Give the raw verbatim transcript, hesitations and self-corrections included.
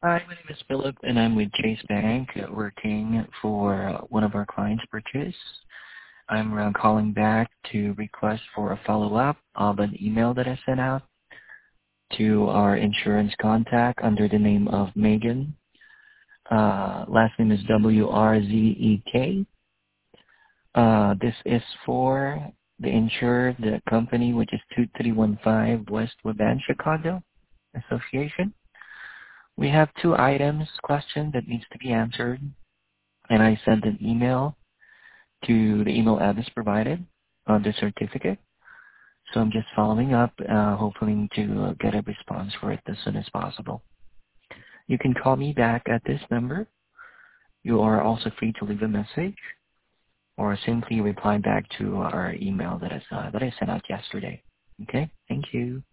Hi, my name is Philip, and I'm with Chase Bank, uh, working for uh, one of our clients' purchase. I'm uh, calling back to request for a follow-up of an email that I sent out to our insurance contact under the name of Megan. Uh, last name is W R Z E K. Uh, this is for the insured, the company, which is two three one five West Wabansha Condo Association. We have two items question that needs to be answered, and I sent an email to the email address provided on the certificate. So I'm just following up, uh, hoping to uh, get a response for it as soon as possible. You can call me back at this number. You are also free to leave a message or simply reply back to our email that I, uh, that I sent out yesterday. Okay? Thank you.